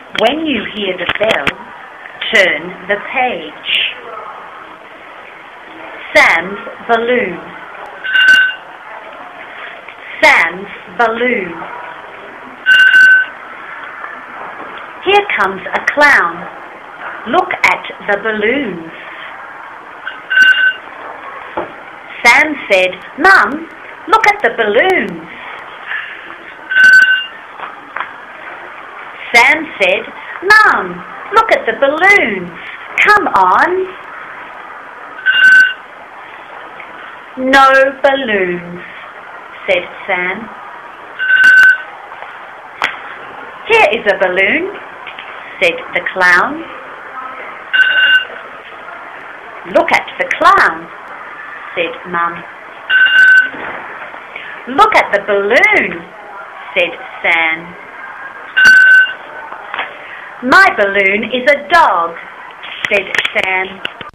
When you hear the bell, turn the page. Sam's balloon. Sam's balloon. Here comes a clown. Look at the balloons. Sam said, "Mum, look at the balloons." Sam said, "Mum, look at the balloons. Come on." "No balloons," said Sam. "Here is a balloon," said the clown. "Look at the clown," said Mum. "Look at the balloon," said Sam. "My balloon is a dog," said Sam.